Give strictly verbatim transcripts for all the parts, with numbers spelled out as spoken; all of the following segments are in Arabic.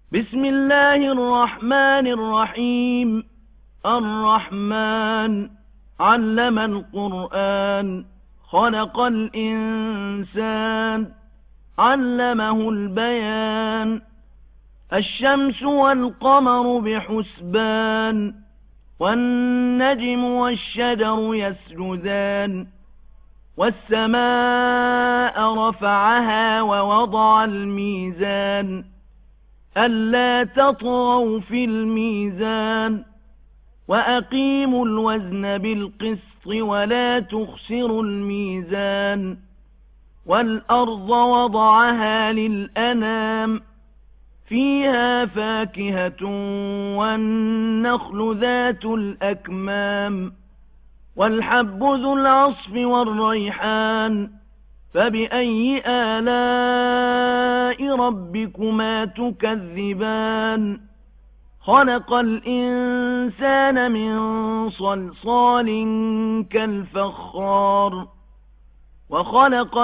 بسم الله الرحمن الرحيم. الرحمن علم القرآن، خلق الإنسان، علمه البيان. الشمس والقمر بحسبان، والنجم والشجر يسجدان. والسماء رفعها ووضع الميزان، ألا تطغوا في الميزان. وأقيموا الوزن بالقسط ولا تخسروا الميزان. والأرض وضعها للأنام، فيها فاكهة والنخل ذات الأكمام. والحب ذو العصف والريحان، فبأي آلاء ربكما تكذبان. خلق الإنسان من صلصال كالفخار، وخلق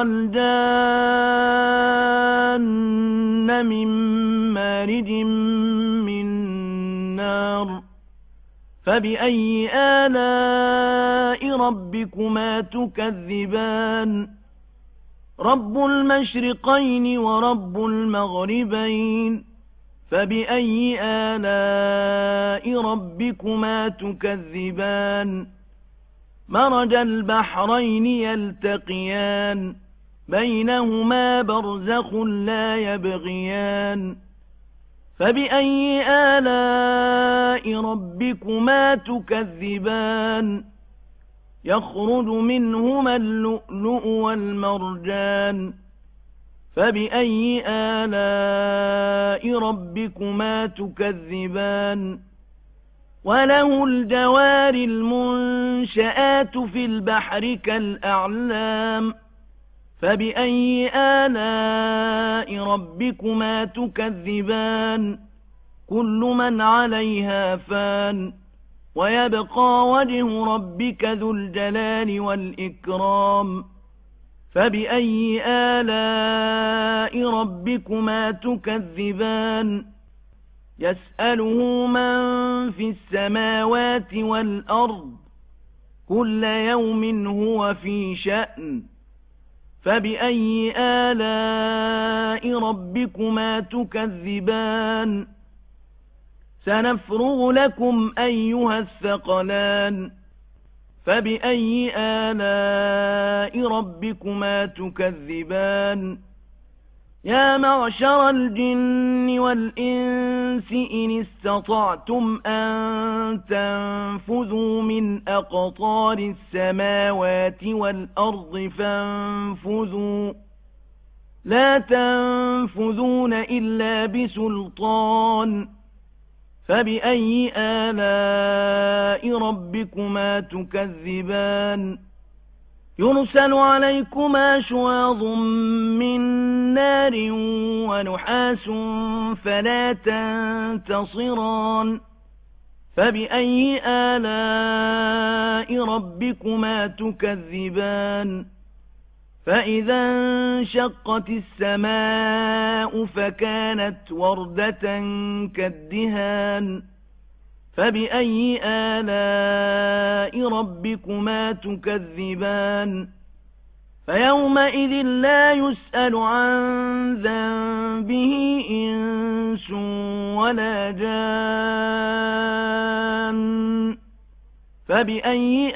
الجان من مارج من نار. فبأي آلاء ربكما تكذبان. رب المشرقين ورب المغربين، فبأي آلاء ربكما تكذبان. مرج البحرين يلتقيان، بينهما برزخ لا يبغيان. فبأي آلاء ربكما تكذبان. يخرج منهما اللؤلؤ والمرجان، فبأي آلاء ربكما تكذبان. وله الجوار المنشآت في البحر كالأعلام، فبأي آلاء ربكما تكذبان. كل من عليها فان، ويبقى وجه ربك ذو الجلال والإكرام. فبأي آلاء ربكما تكذبان. يسأله من في السماوات والأرض، كل يوم هو في شأن. فبأي آلاء ربكما تكذبان. سنفرغ لكم أيها الثقلان، فبأي آلاء ربكما تكذبان. يا معشر الجن والإنس إن استطعتم أن تنفذوا من أقطار السماوات والأرض فانفذوا، لا تنفذون إلا بسلطان. فبأي آلاء ربكما تكذبان. يرسل عليكما شواظ من نار ونحاس فلا تنتصران. فبأي آلاء ربكما تكذبان. فإذا انشقت السماء فكانت وردة كالدهان. فبأي آلاء ربكما تكذبان. فيومئذ لا يسأل عن ذنبه إنس ولا جان. فبأي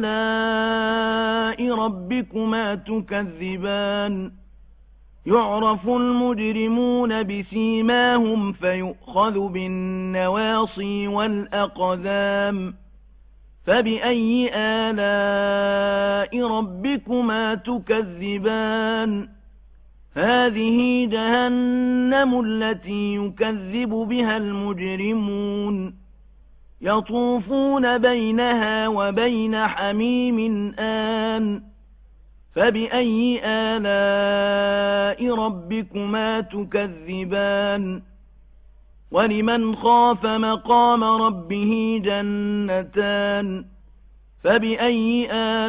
آلاء ربكما تكذبان. يعرف المجرمون بسيماهم فيؤخذ بالنواصي والأقدام. فبأي آلاء ربكما تكذبان. هذه جهنم التي يكذب بها المجرمون، يطوفون بينها وبين حميم آن. فبأي آلاء ربكما تكذبان. ولمن خاف مقام ربه جنتان، فبأي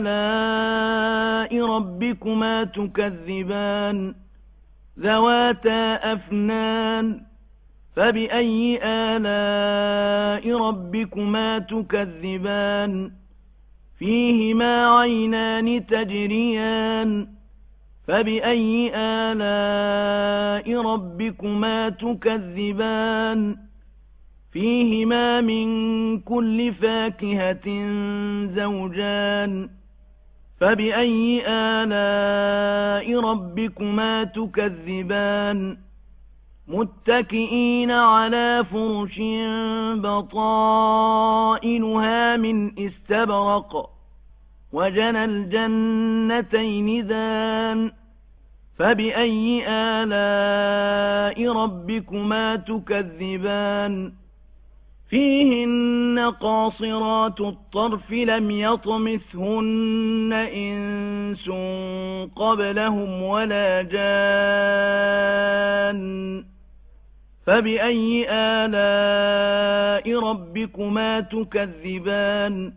آلاء ربكما تكذبان. ذواتا أفنان، فبأي آلاء ربكما تكذبان فيهما عينان تجريان فبأي آلاء ربكما تكذبان فيهما من كل فاكهة زوجان فبأي آلاء ربكما تكذبان متكئين على فرش بطائنها من استبرق وجنى الجنتين دان فبأي آلاء ربكما تكذبان فيهن قاصرات الطرف لم يطمثهن إنس قبلهم ولا جان فبأي آلاء ربكما تكذبان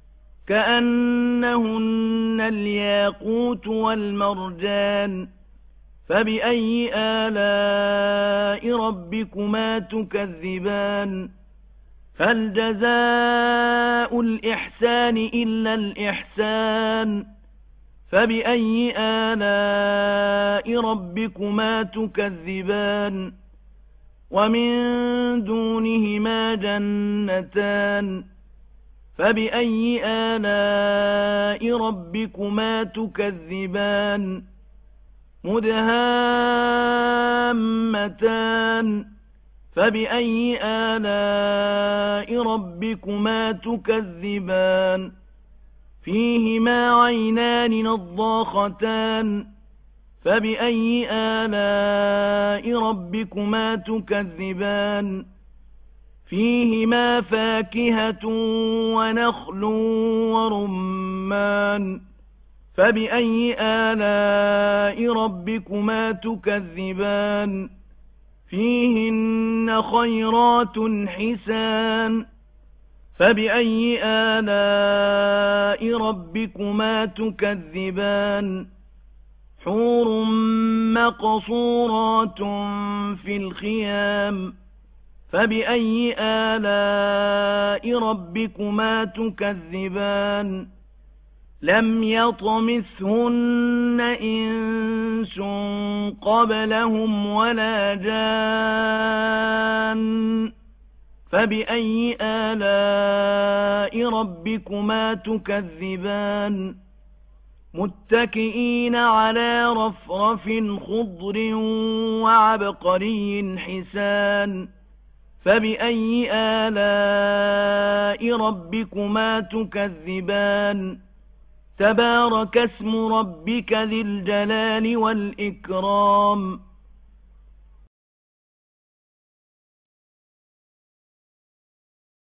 كأنهن الياقوت والمرجان فبأي آلاء ربكما تكذبان هل جزاء الإحسان إلا الإحسان فبأي آلاء ربكما تكذبان ومن دونهما جنتان فبأي آلاء ربكما تكذبان مدهامتان فبأي آلاء ربكما تكذبان فيهما عينان نضاختان فبأي آلاء ربكما تكذبان فيهما فاكهة ونخل ورمان فبأي آلاء ربكما تكذبان فيهن خيرات حسان فبأي آلاء ربكما تكذبان حور مقصورات في الخيام فبأي آلاء ربكما تكذبان لم يطمثهن إنس قبلهم ولا جان فبأي آلاء ربكما تكذبان متكئين على رفرف خضر وعبقري حسان فبأي آلاء ربكما تكذبان تبارك اسم ربك ذي الجلال والإكرام